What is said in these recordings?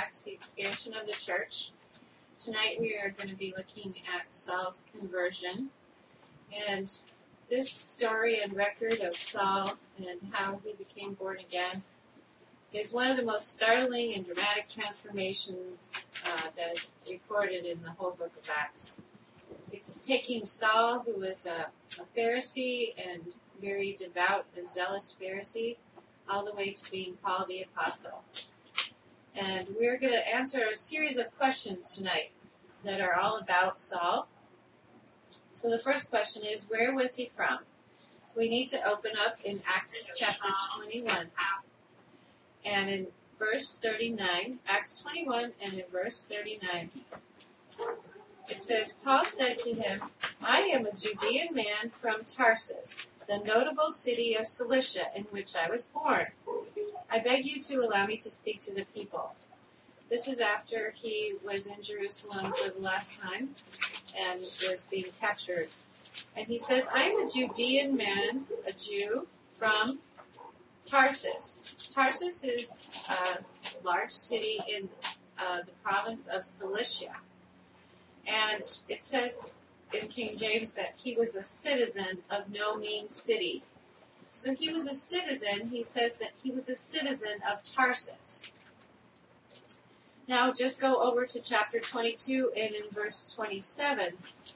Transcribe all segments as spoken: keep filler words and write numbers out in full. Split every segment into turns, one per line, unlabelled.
Acts, the expansion of the church. Tonight we are going to be looking at Saul's conversion. And this story and record of Saul and how he became born again is one of the most startling and dramatic transformations uh, that is recorded in the whole book of Acts. It's taking Saul, who was a, a Pharisee and very devout and zealous Pharisee, all the way to being Paul the Apostle. And we're going to answer a series of questions tonight that are all about Saul. So the first question is, where was he from? So we need to open up in Acts chapter twenty-one. And in verse thirty-nine, Acts twenty-one and in verse thirty-nine, it says, Paul said to him, I am a Judean man from Tarsus, the notable city of Cilicia in which I was born. I beg you to allow me to speak to the people. This is after he was in Jerusalem for the last time and was being captured. And he says, I am a Judean man, a Jew, from Tarsus. Tarsus is a large city in uh, the province of Cilicia. And it says in King James that he was a citizen of no mean city. So he was a citizen, he says that he was a citizen of Tarsus. Now just go over to chapter twenty-two and in verse twenty-seven.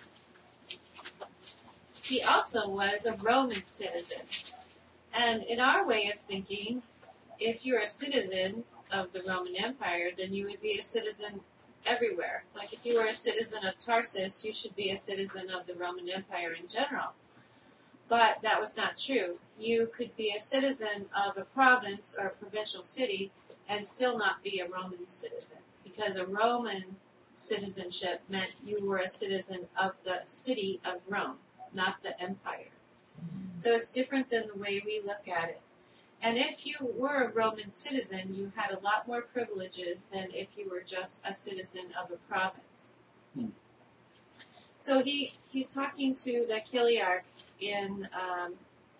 He also was a Roman citizen. And in our way of thinking, if you're a citizen of the Roman Empire, then you would be a citizen everywhere. Like if you were a citizen of Tarsus, you should be a citizen of the Roman Empire in general. But that was not true. You could be a citizen of a province or a provincial city and still not be a Roman citizen, because a Roman citizenship meant you were a citizen of the city of Rome, not the empire. So it's different than the way we look at it. And if you were a Roman citizen, you had a lot more privileges than if you were just a citizen of a province. Hmm. So he, he's talking to the Chiliarch in um,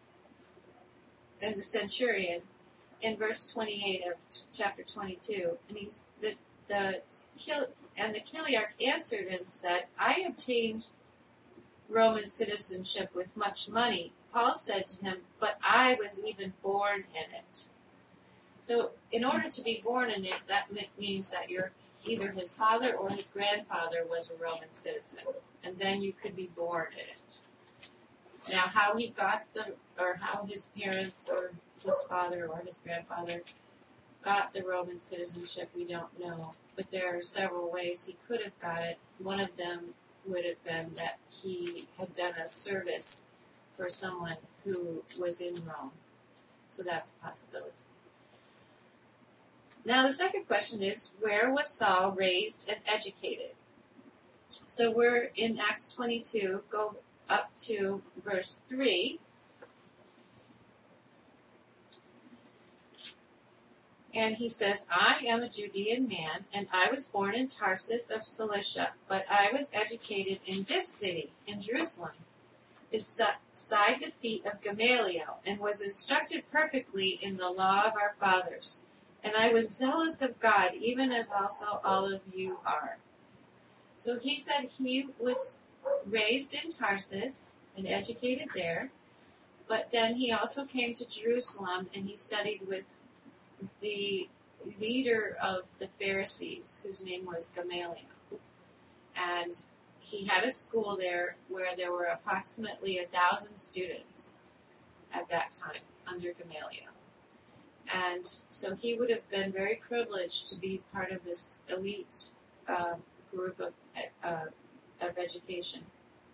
in the centurion in verse twenty-eight of chapter twenty-two, and he's the the and the Chiliarch answered and said, I obtained Roman citizenship with much money. Paul said to him, but I was even born in it. So in order to be born in it, that means that you're either his father or his grandfather was a Roman citizen, and then you could be born in it. Now, how he got the, or how his parents or his father or his grandfather got the Roman citizenship, we don't know. But there are several ways he could have got it. One of them would have been that he had done a service for someone who was in Rome. So that's a possibility. Now the second question is, where was Saul raised and educated? So we're in Acts twenty-two, go up to verse three. And he says, I am a Judean man, and I was born in Tarsus of Cilicia, but I was educated in this city, in Jerusalem, beside the feet of Gamaliel, and was instructed perfectly in the law of our fathers. And I was zealous of God, even as also all of you are. So he said he was raised in Tarsus and educated there, but then he also came to Jerusalem and he studied with the leader of the Pharisees, whose name was Gamaliel. And he had a school there where there were approximately a thousand students at that time under Gamaliel. And so he would have been very privileged to be part of this elite uh, group of, uh, of education.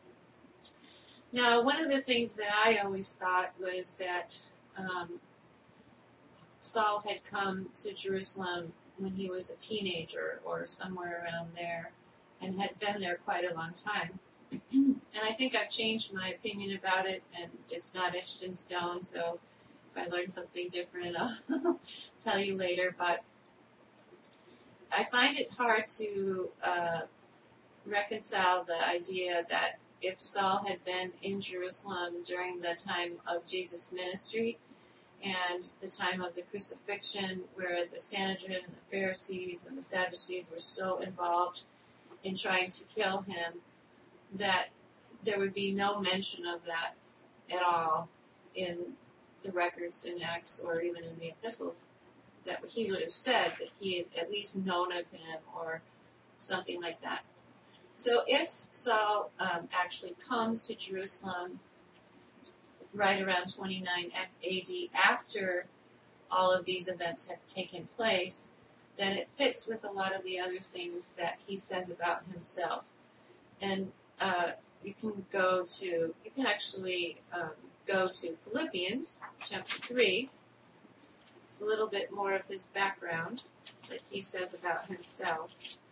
Now, one of the things that I always thought was that um, Saul had come to Jerusalem when he was a teenager or somewhere around there and had been there quite a long time. And I think I've changed my opinion about it, and it's not etched in stone, so if I learn something different, I'll tell you later. But I find it hard to uh, reconcile the idea that if Saul had been in Jerusalem during the time of Jesus' ministry, and the time of the crucifixion, where the Sanhedrin and the Pharisees and the Sadducees were so involved in trying to kill him that there would be no mention of that at all in the records in Acts or even in the epistles, that he would have said that he had at least known of him or something like that. So if Saul um, actually comes to Jerusalem right around twenty-nine A D after all of these events have taken place, then it fits with a lot of the other things that he says about himself. And uh, you can go to, you can actually um, go to Philippians chapter three. It's a little bit more of his background that he says about himself.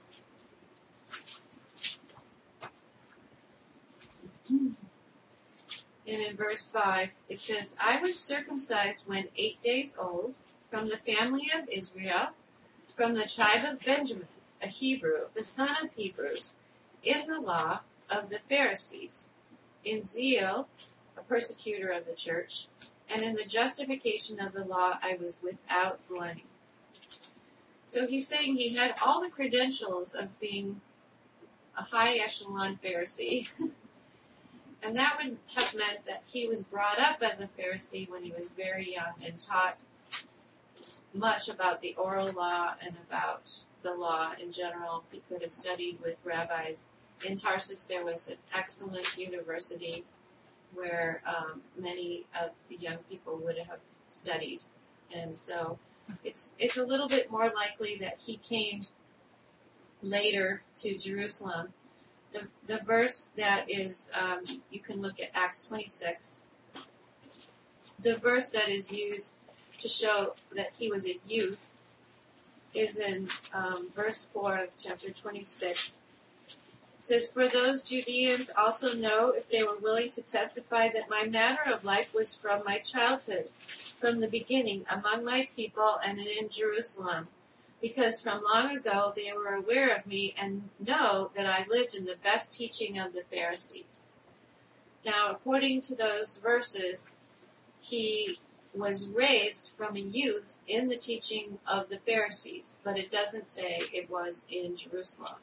And in verse five, it says, I was circumcised when eight days old, from the family of Israel, from the tribe of Benjamin, a Hebrew, the son of Hebrews, in the law of the Pharisees, in zeal, a persecutor of the church, and in the justification of the law I was without blame. So he's saying he had all the credentials of being a high echelon Pharisee. And that would have meant that he was brought up as a Pharisee when he was very young and taught much about the oral law and about the law in general. He could have studied with rabbis. In Tarsus, there was an excellent university where um, many of the young people would have studied. And so it's it's a little bit more likely that he came later to Jerusalem. The, the verse that is, um, you can look at Acts twenty-six. The verse that is used to show that he was a youth is in um, verse four of chapter twenty-six. It says, for those Judeans also know, if they were willing to testify, that my manner of life was from my childhood, from the beginning, among my people and in Jerusalem. Because from long ago they were aware of me and know that I lived in the best teaching of the Pharisees. Now, according to those verses, he was raised from a youth in the teaching of the Pharisees, but it doesn't say it was in Jerusalem.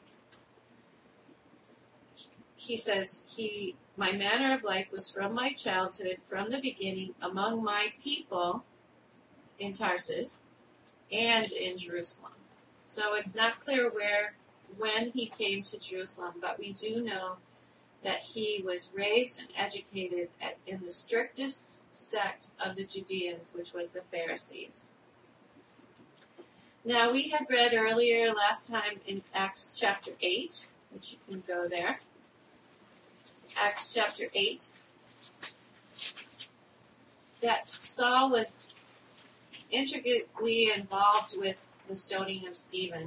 He says, he, my manner of life was from my childhood, from the beginning, among my people in Tarsus and in Jerusalem. So it's not clear where, when he came to Jerusalem, but we do know that he was raised and educated at, in the strictest sect of the Judeans, which was the Pharisees. Now, we had read earlier last time in Acts chapter eight, which you can go there. Acts chapter eight, that Saul was intricately involved with the stoning of Stephen.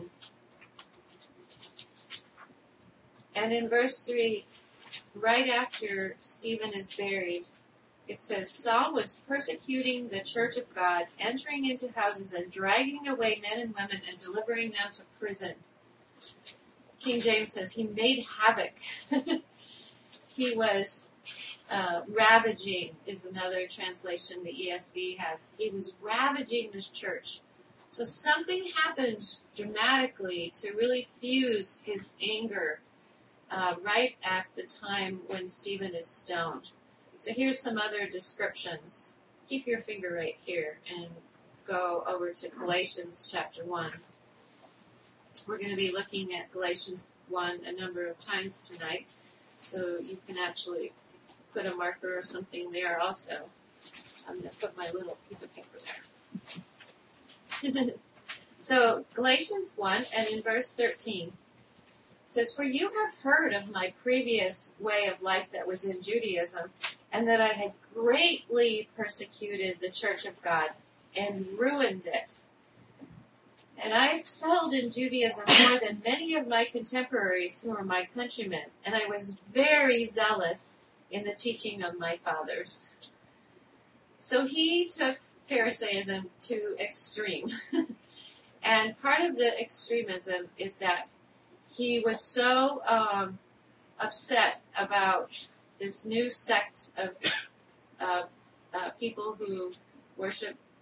And in verse three, right after Stephen is buried, it says, Saul was persecuting the church of God, entering into houses and dragging away men and women and delivering them to prison. King James says he made havoc. He was uh, ravaging, is another translation the E S V has. He was ravaging this church. So something happened dramatically to really fuse his anger uh, right at the time when Stephen is stoned. So here's some other descriptions. Keep your finger right here and go over to Galatians chapter one. We're going to be looking at Galatians one a number of times tonight. So you can actually put a marker or something there also. I'm going to put my little piece of paper there. So Galatians one and in verse thirteen, it says, for you have heard of my previous way of life that was in Judaism, and that I had greatly persecuted the church of God and ruined it. And I excelled in Judaism more than many of my contemporaries who were my countrymen, and I was very zealous in the teaching of my fathers. So he took Pharisaism to extreme. And part of the extremism is that he was so um, upset about this new sect of, of uh, people who worship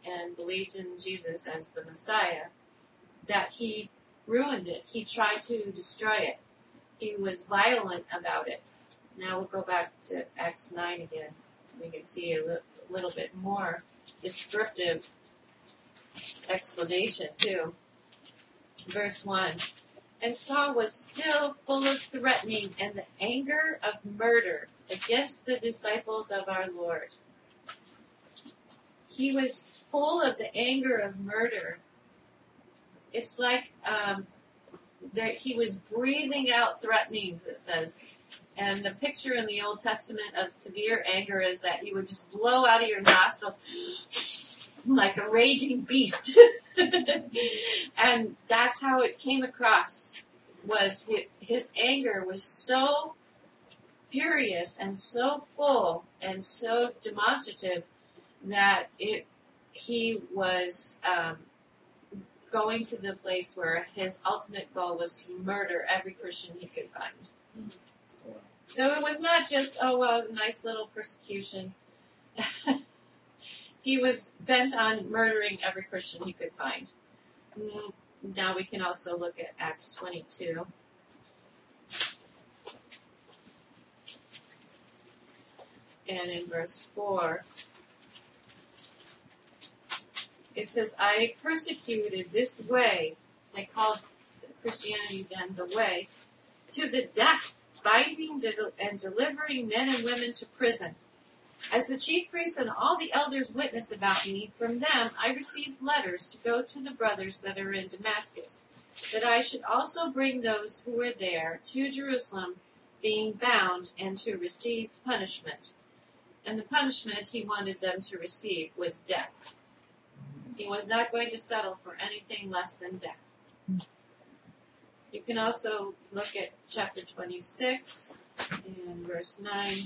and believed in Jesus as the Messiah, that he ruined it. He tried to destroy it. He was violent about it. Now we'll go back to Acts nine again. We can see a li- little bit more descriptive explanation too. Verse one. And Saul was still full of threatening and the anger of murder against the disciples of our Lord. He was full of the anger of murder. It's like um, that he was breathing out threatenings, it says. And the picture in the Old Testament of severe anger is that you would just blow out of your nostrils like a raging beast. And that's how it came across, was his anger was so furious and so full and so demonstrative that it he was um, going to the place where his ultimate goal was to murder every Christian he could find. So it was not just, oh, well, nice little persecution. He was bent on murdering every Christian he could find. Now we can also look at Acts twenty-two. And in verse four, it says, I persecuted this way, they called Christianity then the way, to the death, binding and delivering men and women to prison. As the chief priests and all the elders witnessed about me, from them I received letters to go to the brothers that are in Damascus, that I should also bring those who were there to Jerusalem, being bound, and to receive punishment. And the punishment he wanted them to receive was death. He was not going to settle for anything less than death. You can also look at chapter twenty-six and verse nine.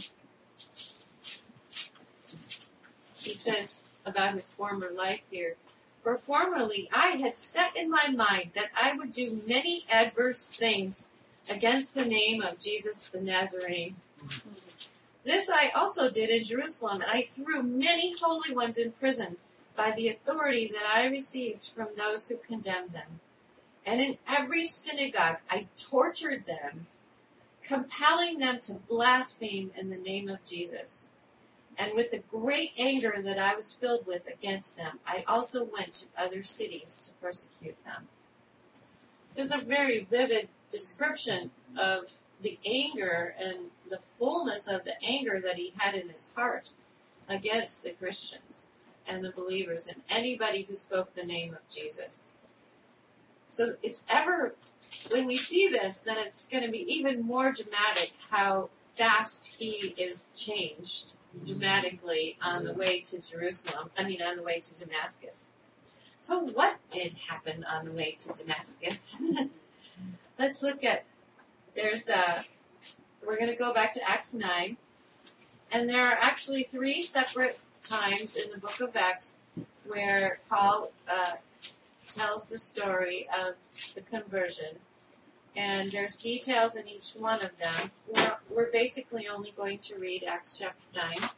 He says about his former life here, for formerly I had set in my mind that I would do many adverse things against the name of Jesus the Nazarene. This I also did in Jerusalem, and I threw many holy ones in prison by the authority that I received from those who condemned them. And in every synagogue I tortured them, compelling them to blaspheme in the name of Jesus. And with the great anger that I was filled with against them, I also went to other cities to persecute them. This is a very vivid description of the anger and the fullness of the anger that he had in his heart against the Christians and the believers and anybody who spoke the name of Jesus. So it's ever, when we see this, then it's going to be even more dramatic how fast he is changed dramatically on the way to Jerusalem, I mean on the way to Damascus. So what did happen on the way to Damascus? Let's look at, there's a, we're going to go back to Acts nine, and there are actually three separate times in the book of Acts where Paul uh, tells the story of the conversion. And there's details in each one of them. We're, we're basically only going to read Acts chapter nine.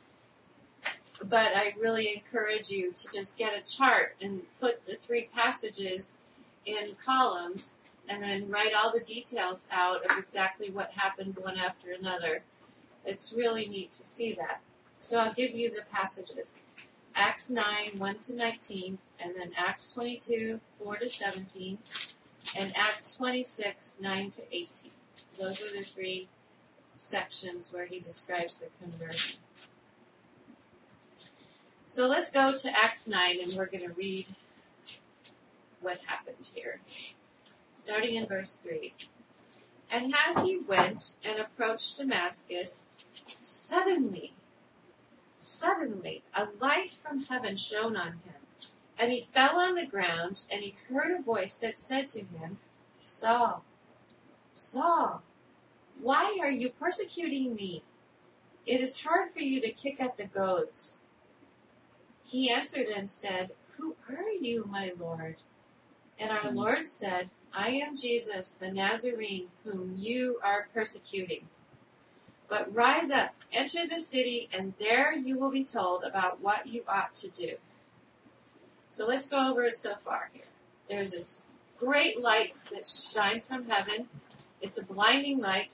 But I really encourage you to just get a chart and put the three passages in columns and then write all the details out of exactly what happened one after another. It's really neat to see that. So I'll give you the passages. Acts nine, one to nineteen, and then Acts twenty-two, four to seventeen, and Acts twenty-six, nine to eighteen. Those are the three sections where he describes the conversion. So let's go to Acts nine, and we're going to read what happened here. Starting in verse three. And as he went and approached Damascus, suddenly, suddenly, a light from heaven shone on him. And he fell on the ground, and he heard a voice that said to him, Saul, Saul, why are you persecuting me? It is hard for you to kick at the goads. He answered and said, Who are you, my Lord? And our Lord said, I am Jesus, the Nazarene, whom you are persecuting. But rise up, enter the city, and there you will be told about what you ought to do. So let's go over it so far here. There's this great light that shines from heaven. It's a blinding light.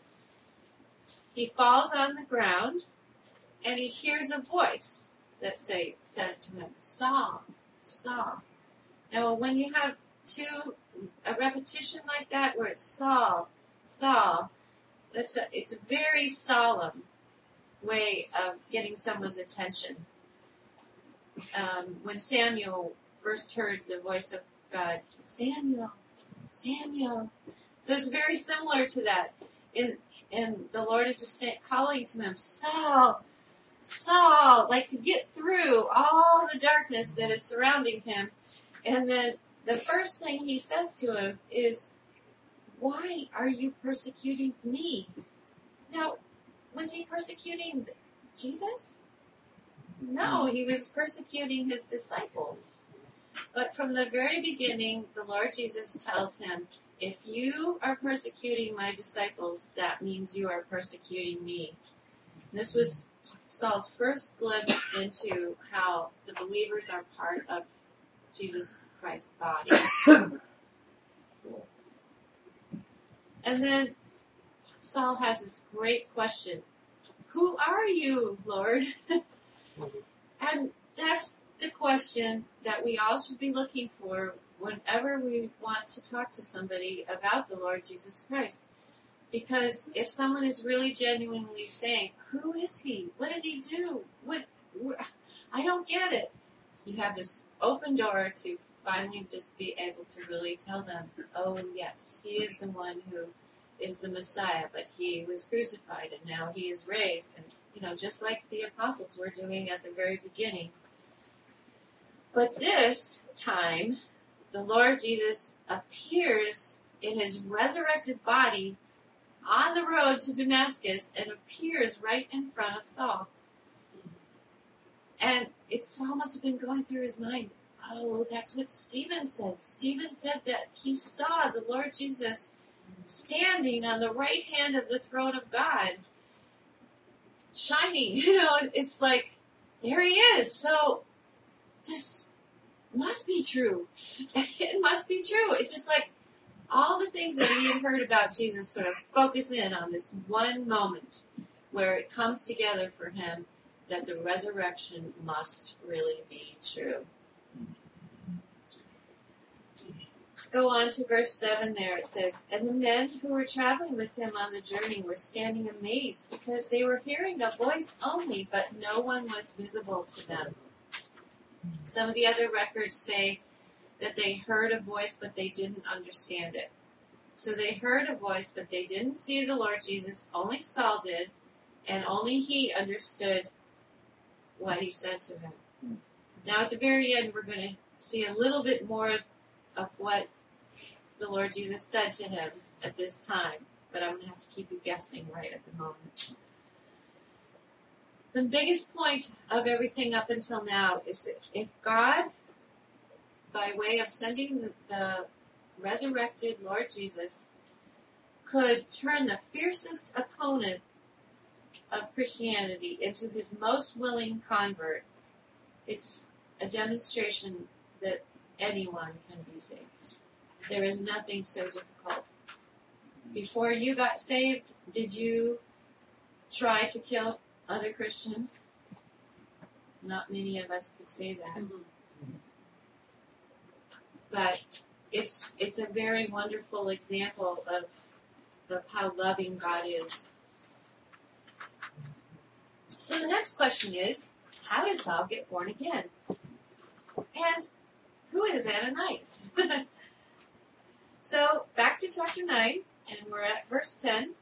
He falls on the ground, and he hears a voice that say, says to him, Saul, Saul. Now, when you have two, a repetition like that, where it's Saul, Saul, that's a, it's a very solemn way of getting someone's attention. Um, when Samuel first heard the voice of God, Samuel, Samuel. So it's very similar to that. In, and the Lord is just saying, calling to him, Saul, Saul, like to get through all the darkness that is surrounding him. And then the first thing he says to him is, why are you persecuting me? Now, was he persecuting Jesus? No, he was persecuting his disciples. But from the very beginning, the Lord Jesus tells him, if you are persecuting my disciples, that means you are persecuting me. And this was Saul's first glimpse into how the believers are part of Jesus Christ's body. And then Saul has this great question. Who are you, Lord? And that's the question that we all should be looking for whenever we want to talk to somebody about the Lord Jesus Christ. Because if someone is really genuinely saying, who is he? What did he do? What? I don't get it. You have this open door to finally just be able to really tell them, oh, yes, he is the one who is the Messiah, but he was crucified and now he is raised. And, you know, just like the apostles were doing at the very beginning. But this time, the Lord Jesus appears in his resurrected body on the road to Damascus and appears right in front of Saul. And it's almost have been going through his mind, oh, that's what Stephen said. Stephen said that he saw the Lord Jesus standing on the right hand of the throne of God, shining. You know, it's like, there he is. So this must be true. It must be true. It's just like all the things that he had heard about Jesus sort of focus in on this one moment where it comes together for him that the resurrection must really be true. Go on to verse seven there. It says, and the men who were traveling with him on the journey were standing amazed because they were hearing a voice only, but no one was visible to them. Some of the other records say that they heard a voice, but they didn't understand it. So they heard a voice, but they didn't see the Lord Jesus. Only Saul did, and only he understood what he said to him. Now at the very end, we're going to see a little bit more of what the Lord Jesus said to him at this time, but I'm going to have to keep you guessing right at the moment. The biggest point of everything up until now is that if God, by way of sending the, the resurrected Lord Jesus, could turn the fiercest opponent of Christianity into his most willing convert, it's a demonstration that anyone can be saved. There is nothing so difficult. Before you got saved, did you try to kill other Christians? Not many of us could say that. Mm-hmm. But it's it's a very wonderful example of of how loving God is. So the next question is, how did Saul get born again? And who is Ananias? So back to chapter nine, and we're at verse ten.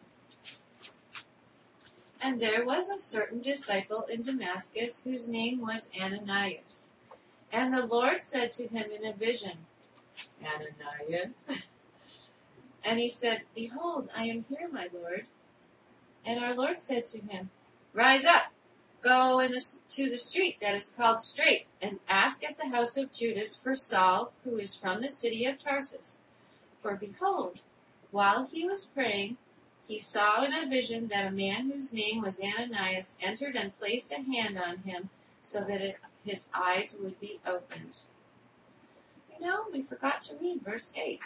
And there was a certain disciple in Damascus whose name was Ananias. And the Lord said to him in a vision, Ananias. And he said, behold, I am here, my Lord. And our Lord said to him, rise up, go in the, to the street that is called Straight, and ask at the house of Judas for Saul, who is from the city of Tarsus. For behold, while he was praying, he saw in a vision that a man whose name was Ananias entered and placed a hand on him, so that it, his eyes would be opened. You know, we forgot to read verse eight.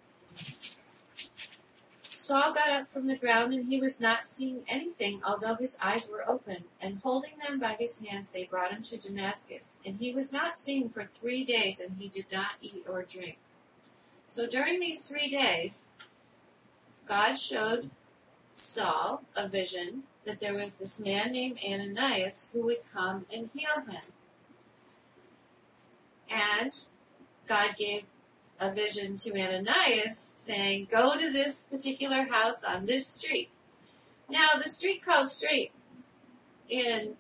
Saul got up from the ground, and he was not seeing anything, although his eyes were open. And holding them by his hands, they brought him to Damascus. And he was not seen for three days, and he did not eat or drink. So during these three days, God showed Saul a vision that there was this man named Ananias who would come and heal him. And God gave a vision to Ananias saying, go to this particular house on this street. Now, the street called Straight in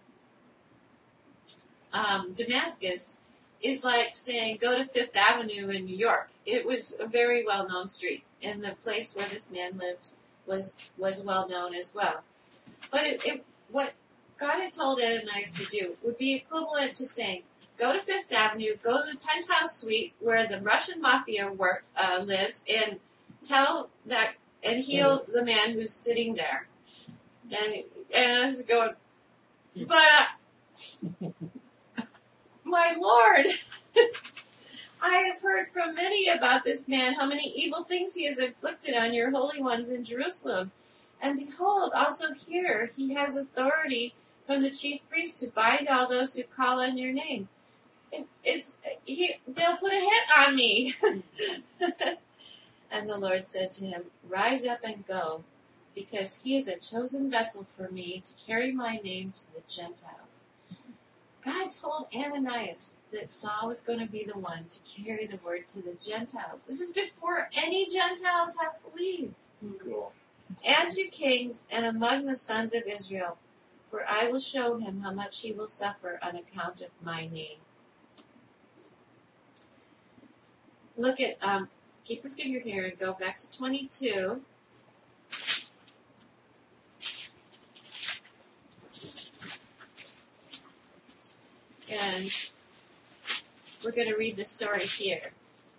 um, Damascus is like saying, go to Fifth Avenue in New York. It was a very well-known street, and the place where this man lived was was well-known as well. But it, it, what God had told Ananias to do would be equivalent to saying, go to Fifth Avenue, go to the penthouse suite where the Russian mafia work, uh, lives, and tell that, and heal the man who's sitting there. And, and I was going, but, uh, my Lord, I have heard from many about this man, how many evil things he has inflicted on your holy ones in Jerusalem. And behold, also here he has authority from the chief priest to bind all those who call on your name. It, it's he, they'll put a hit on me. And the Lord said to him, rise up and go, because he is a chosen vessel for me to carry my name to the Gentiles. God told Ananias that Saul was going to be the one to carry the word to the Gentiles. This is before any Gentiles have believed.
Cool.
And to kings and among the sons of Israel, for I will show him how much he will suffer on account of my name. Look at, um, keep your finger here and go back to twenty-two. And we're going to read the story here.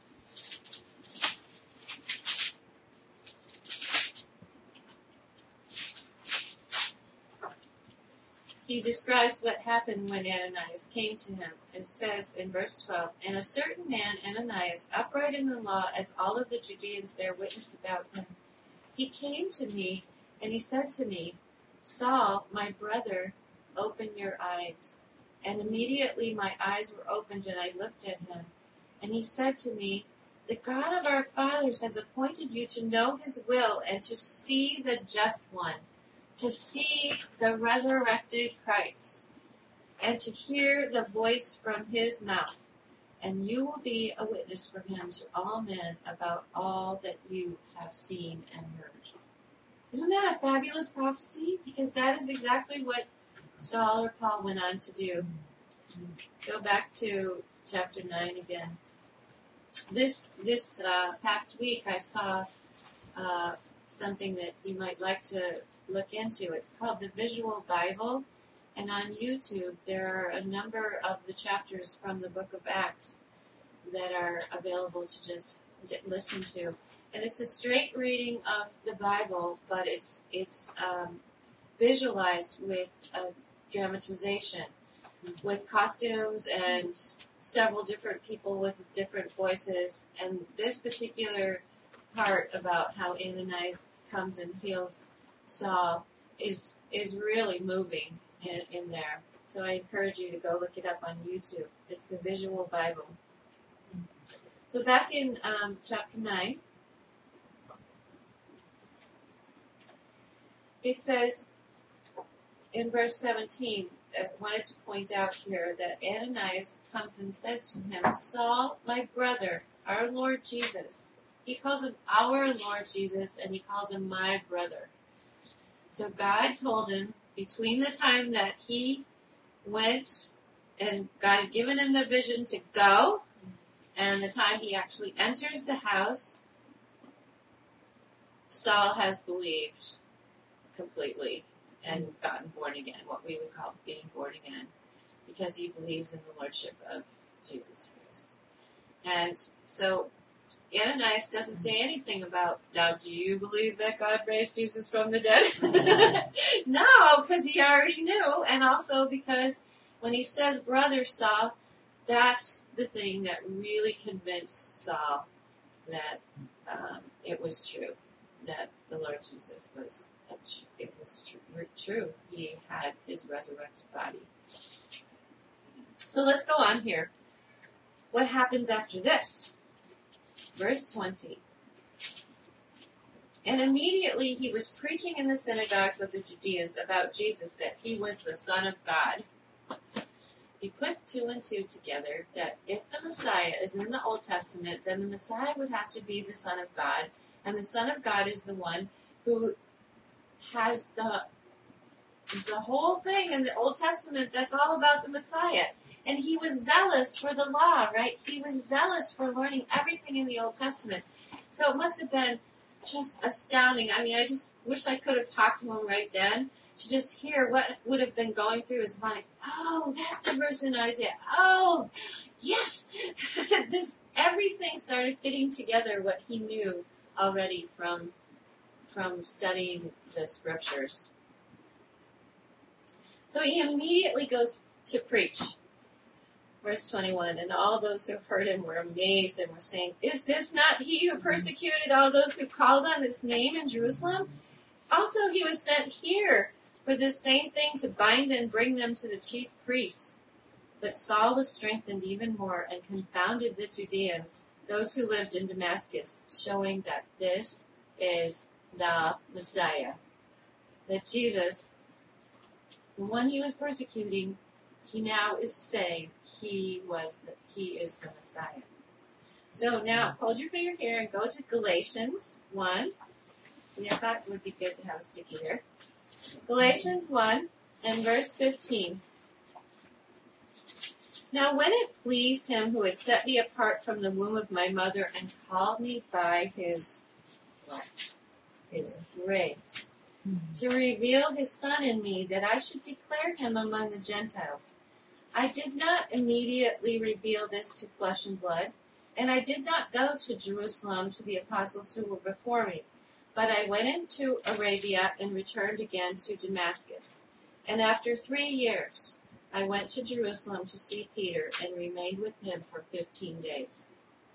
He describes what happened when Ananias came to him. It says in verse twelve, and a certain man, Ananias, upright in the law, as all of the Judeans there witnessed about him, he came to me, and he said to me, Saul, my brother, open your eyes. And immediately my eyes were opened, and I looked at him. And he said to me, the God of our fathers has appointed you to know his will and to see the just one, to see the resurrected Christ, and to hear the voice from his mouth. And you will be a witness for him to all men about all that you have seen and heard. Isn't that a fabulous prophecy? Because that is exactly what Saul or Paul went on to do. Go back to chapter nine again. This this uh, past week I saw uh, something that you might like to look into. It's called the Visual Bible, and on YouTube there are a number of the chapters from the book of Acts that are available to just listen to. And it's a straight reading of the Bible, but it's it's um, visualized with a dramatization, with costumes and several different people with different voices. And this particular part about how Ananias comes and heals Saul is is really moving in, in there. So I encourage you to go look it up on YouTube. It's the Visual Bible. So back in um, chapter nine, it says in verse seventeen, I wanted to point out here that Ananias comes and says to him, Saul, my brother, our Lord Jesus. He calls him our Lord Jesus, and he calls him my brother. So God told him, between the time that he went and God had given him the vision to go and the time he actually enters the house, Saul has believed completely and gotten born again, what we would call being born again, because he believes in the lordship of Jesus Christ. And so Ananias doesn't say anything about, now, do you believe that God raised Jesus from the dead? No, because he already knew, and also because when he says brother Saul, that's the thing that really convinced Saul that um, it was true, that the Lord Jesus was, it was true, true. He had his resurrected body. So let's go on here. What happens after this? Verse twenty. And immediately he was preaching in the synagogues of the Judeans about Jesus, that he was the Son of God. He put two and two together, that if the Messiah is in the Old Testament, then the Messiah would have to be the Son of God. And the Son of God is the one who has the, the whole thing in the Old Testament that's all about the Messiah. And he was zealous for the law, right? He was zealous for learning everything in the Old Testament. So it must have been just astounding. I mean, I just wish I could have talked to him right then to just hear what would have been going through his mind. Oh, that's the verse in Isaiah. Oh, yes. This everything started fitting together what he knew already from from studying the scriptures. So he immediately goes to preach. Verse twenty-one, and all those who heard him were amazed and were saying, is this not he who persecuted all those who called on his name in Jerusalem? Also he was sent here for this same thing, to bind and bring them to the chief priests. But Saul was strengthened even more and confounded the Judeans, those who lived in Damascus, showing that this is the Messiah. That Jesus, the one he was persecuting, he now is saying he was the, he is the Messiah. So now hold your finger here and go to Galatians one. Yeah, I thought it would be good to have a sticky there. Galatians one and verse fifteen. Now when it pleased him who had set me apart from the womb of my mother and called me by his what? His grace, to reveal his Son in me, that I should declare him among the Gentiles. I did not immediately reveal this to flesh and blood, and I did not go to Jerusalem to the apostles who were before me, but I went into Arabia and returned again to Damascus. And after three years, I went to Jerusalem to see Peter and remained with him for fifteen days.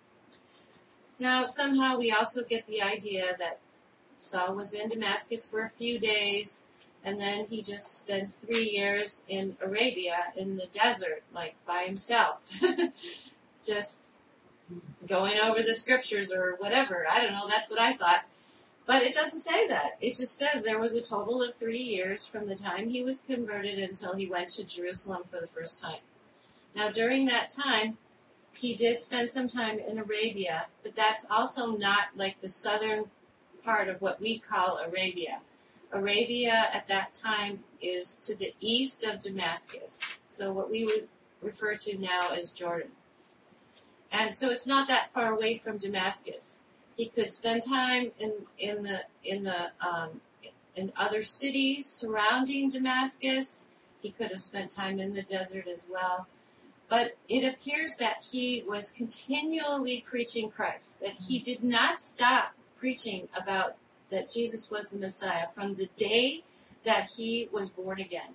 Now, somehow we also get the idea that Saul was in Damascus for a few days, and then he just spends three years in Arabia in the desert, like by himself, just going over the scriptures or whatever. I don't know, that's what I thought. But it doesn't say that. It just says there was a total of three years from the time he was converted until he went to Jerusalem for the first time. Now, during that time, he did spend some time in Arabia, but that's also not like the southern part of what we call Arabia. Arabia at that time is to the east of Damascus, so what we would refer to now as Jordan. And so it's not that far away from Damascus. He could spend time in in the in the um, in other cities surrounding Damascus. He could have spent time in the desert as well. But it appears that he was continually preaching Christ, that he did not stop preaching about that Jesus was the Messiah from the day that he was born again.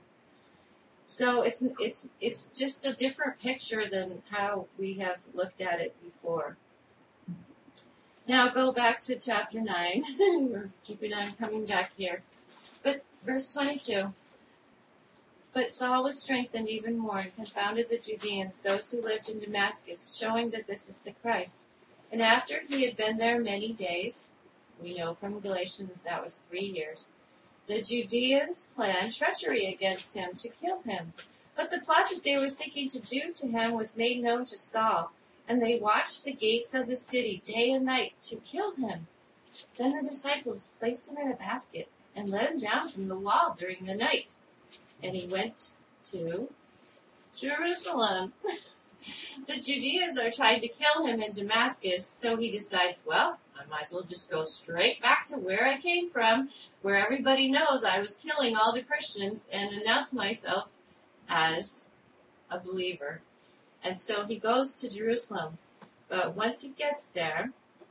So it's it's it's just a different picture than how we have looked at it before. Now go back to chapter nine. We're keeping on coming back here. But verse twenty-two. But Saul was strengthened even more and confounded the Judeans, those who lived in Damascus, showing that this is the Christ. And after he had been there many days, we know from Galatians that was three years, the Judeans planned treachery against him to kill him. But the plot that they were seeking to do to him was made known to Saul, and they watched the gates of the city day and night to kill him. Then the disciples placed him in a basket and let him down from the wall during the night. And he went to Jerusalem. The Judeans are trying to kill him in Damascus, so he decides, well, I might as well just go straight back to where I came from, where everybody knows I was killing all the Christians, and announce myself as a believer. And so he goes to Jerusalem. But once he gets there,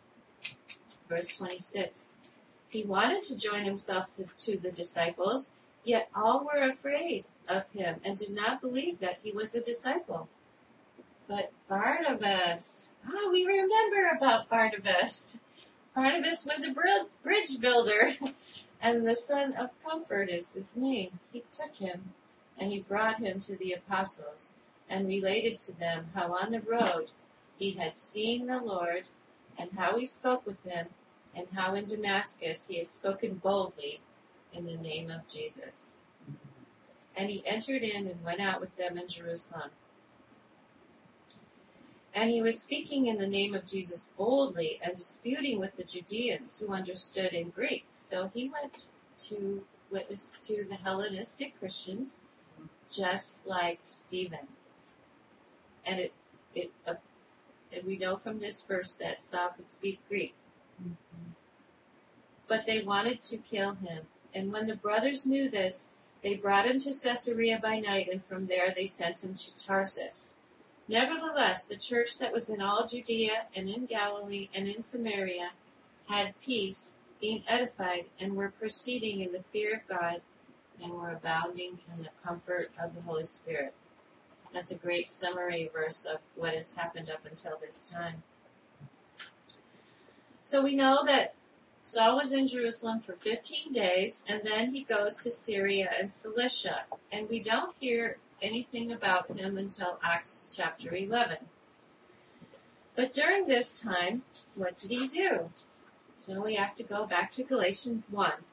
verse twenty-six, he wanted to join himself to, to the disciples, yet all were afraid of him and did not believe that he was a disciple. But Barnabas, ah, we remember about Barnabas. Barnabas was a bridge builder, and the son of comfort is his name. He took him, and he brought him to the apostles, and related to them how on the road he had seen the Lord, and how he spoke with him, and how in Damascus he had spoken boldly in the name of Jesus. And he entered in and went out with them in Jerusalem. And he was speaking in the name of Jesus boldly and disputing with the Judeans who understood in Greek. So he went to witness to the Hellenistic Christians, just like Stephen. And it, it, uh, and we know from this verse that Saul could speak Greek. Mm-hmm. But they wanted to kill him. And when the brothers knew this, they brought him to Caesarea by night, and from there they sent him to Tarsus. Nevertheless, the church that was in all Judea and in Galilee and in Samaria had peace, being edified, and were proceeding in the fear of God, and were abounding in the comfort of the Holy Spirit. That's a great summary verse of what has happened up until this time. So we know that Saul was in Jerusalem for fifteen days, and then he goes to Syria and Cilicia. And we don't hear anything about him until Acts chapter eleven. But during this time, what did he do? So we have to go back to Galatians one.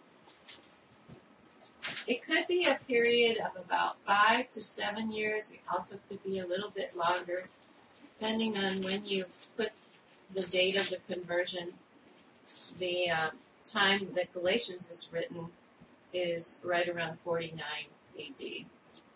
It could be a period of about five to seven years. It also could be a little bit longer, depending on when you put the date of the conversion. The uh, time that Galatians is written is right around forty-nine A D.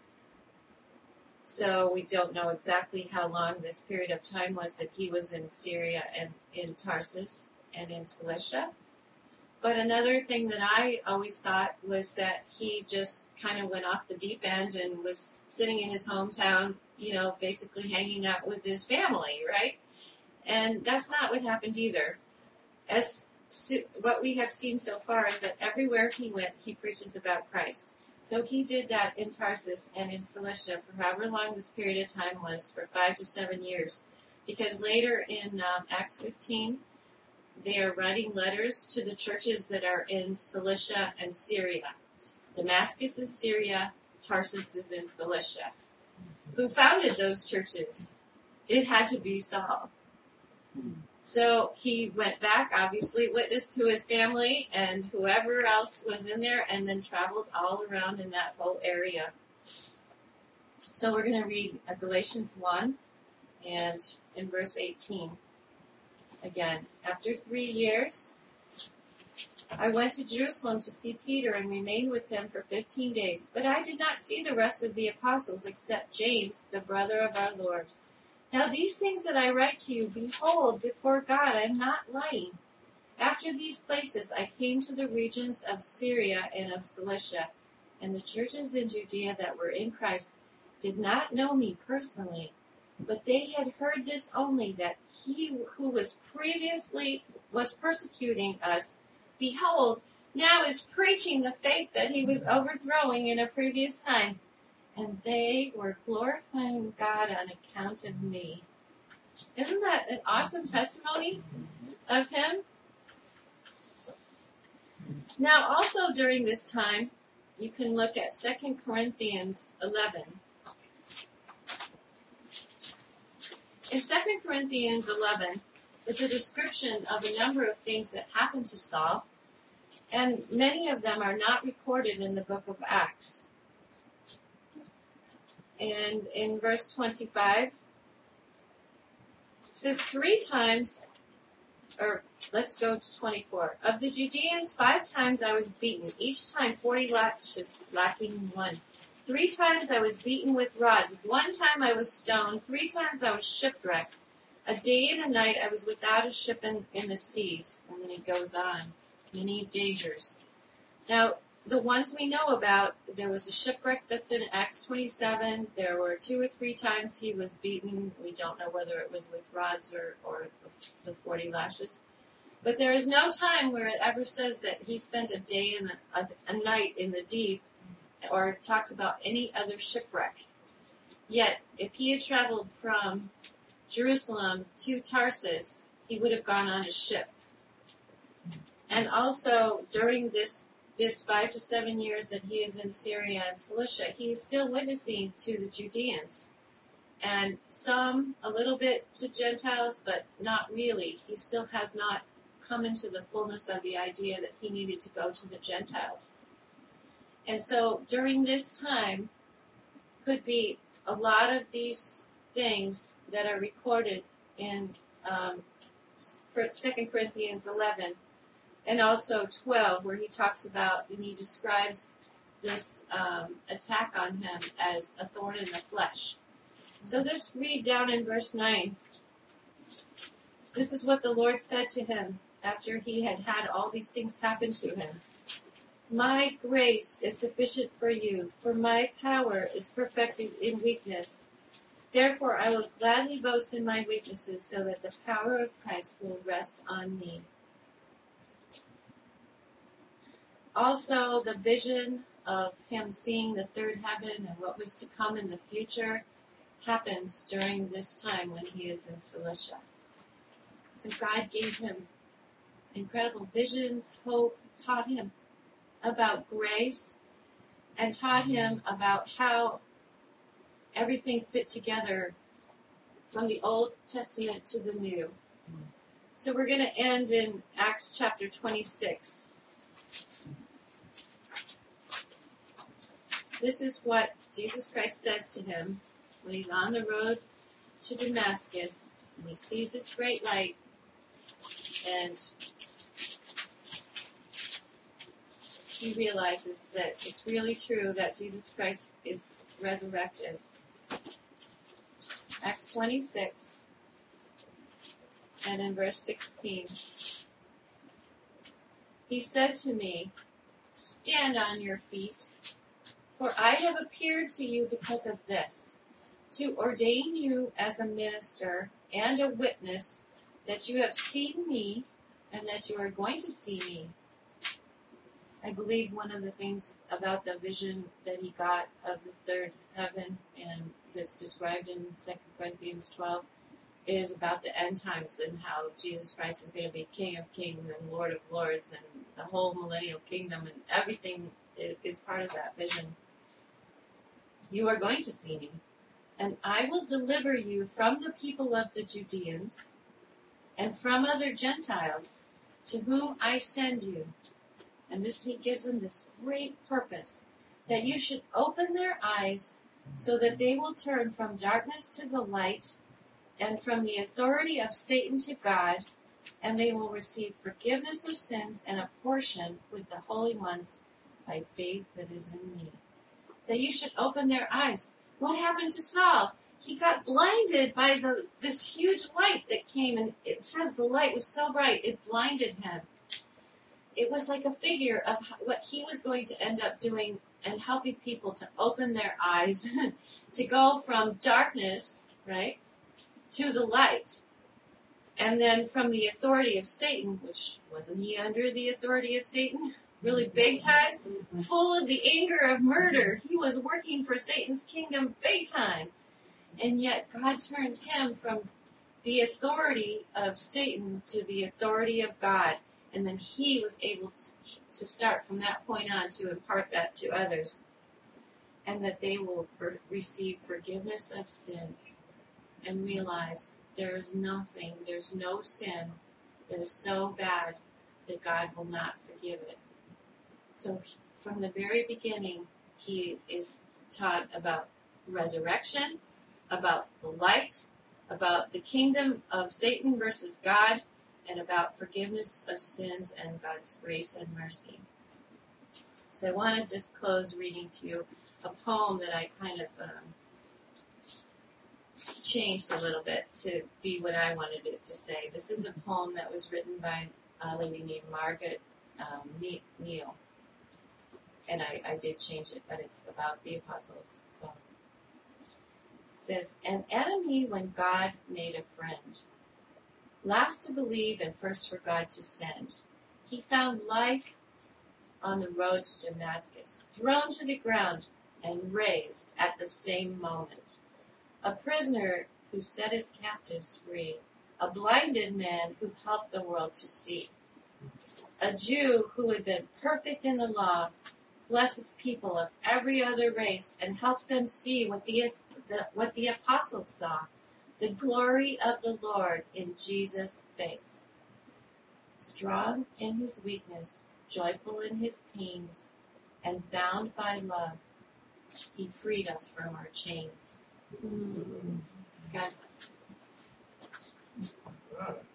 So we don't know exactly how long this period of time was that he was in Syria and in Tarsus and in Cilicia. But another thing that I always thought was that he just kind of went off the deep end and was sitting in his hometown, you know, basically hanging out with his family, right? And that's not what happened either. As what we have seen so far is that everywhere he went, he preaches about Christ. So he did that in Tarsus and in Cilicia for however long this period of time was, for five to seven years. Because later in um, Acts fifteen, they are writing letters to the churches that are in Cilicia and Syria. Damascus is Syria, Tarsus is in Cilicia. Who founded those churches? It had to be Saul. So he went back, obviously, witnessed to his family and whoever else was in there, and then traveled all around in that whole area. So we're going to read Galatians one, and in verse eighteen. Again, after three years, I went to Jerusalem to see Peter and remained with him for fifteen days. But I did not see the rest of the apostles except James, the brother of our Lord. Now these things that I write to you, behold, before God, I am not lying. After these places I came to the regions of Syria and of Cilicia, and the churches in Judea that were in Christ did not know me personally, but they had heard this only, that he who was previously was persecuting us, behold, now is preaching the faith that he was overthrowing in a previous time. And they were glorifying God on account of me. Isn't that an awesome testimony of him? Now, also during this time, you can look at Second Corinthians eleven. In Second Corinthians eleven, is a description of a number of things that happened to Saul, and many of them are not recorded in the book of Acts. And in verse twenty-five, it says three times, or let's go to twenty-four. Of the Judeans, five times I was beaten, each time forty lashes, lacking one. Three times I was beaten with rods. One time I was stoned. Three times I was shipwrecked. A day and a night I was without a ship in, in the seas. And then it goes on. Many dangers. Now, the ones we know about, there was a shipwreck that's in Acts twenty-seven. There were two or three times he was beaten. We don't know whether it was with rods or, or the forty lashes. But there is no time where it ever says that he spent a day and a, a, a night in the deep or talks about any other shipwreck. Yet, if he had traveled from Jerusalem to Tarsus, he would have gone on a ship. And also, during this this five to seven years that he is in Syria and Cilicia, he is still witnessing to the Judeans. And some, a little bit to Gentiles, but not really. He still has not come into the fullness of the idea that he needed to go to the Gentiles. And so, during this time, could be a lot of these things that are recorded in um, Second Corinthians eleven. And also twelve, where he talks about, and he describes this um, attack on him as a thorn in the flesh. So just read down in verse nine. This is what the Lord said to him after he had had all these things happen to him. My grace is sufficient for you, for my power is perfected in weakness. Therefore I will gladly boast in my weaknesses, so that the power of Christ will rest on me. Also, the vision of him seeing the third heaven and what was to come in the future happens during this time when he is in Cilicia. So God gave him incredible visions, hope, taught him about grace, and taught him about how everything fit together from the Old Testament to the New. So we're going to end in Acts chapter twenty-six. This is what Jesus Christ says to him when he's on the road to Damascus, and he sees this great light, and he realizes that it's really true that Jesus Christ is resurrected. Acts twenty-six, and in verse sixteen. He said to me, "Stand on your feet, for I have appeared to you because of this, to ordain you as a minister and a witness that you have seen me and that you are going to see me." I believe one of the things about the vision that he got of the third heaven, and that's described in Second Corinthians twelve, is about the end times and how Jesus Christ is going to be King of Kings and Lord of Lords, and the whole millennial kingdom, and everything is part of that vision. You are going to see me, and I will deliver you from the people of the Judeans and from other Gentiles to whom I send you. And this, he gives them this great purpose, that you should open their eyes so that they will turn from darkness to the light and from the authority of Satan to God, and they will receive forgiveness of sins and a portion with the holy ones by faith that is in me. That you should open their eyes. What happened to Saul? He got blinded by the this huge light that came, and it says the light was so bright it blinded him. It was like a figure of what he was going to end up doing and helping people to open their eyes, to go from darkness, right, to the light. And then from the authority of Satan, which wasn't he under the authority of Satan? Really big time? Full of the anger of murder. He was working for Satan's kingdom big time. And yet God turned him from the authority of Satan to the authority of God. And then he was able to, to start from that point on to impart that to others. And that they will for, receive forgiveness of sins and realize there is nothing, there's no sin that is so bad that God will not forgive it. So from the very beginning, he is taught about resurrection, about the light, about the kingdom of Satan versus God, and about forgiveness of sins and God's grace and mercy. So I want to just close reading to you a poem that I kind of um, changed a little bit to be what I wanted it to say. This is a poem that was written by a lady named Margaret um, Neal. And I, I did change it, but it's about the apostles. So it says, "An enemy when God made a friend, last to believe and first for God to send. He found life on the road to Damascus, thrown to the ground and raised at the same moment. A prisoner who set his captives free, a blinded man who helped the world to see. A Jew who had been perfect in the law blesses people of every other race and helps them see what the, the what the apostles saw, the glory of the Lord in Jesus' face. Strong in his weakness, joyful in his pains, and bound by love, he freed us from our chains. God bless.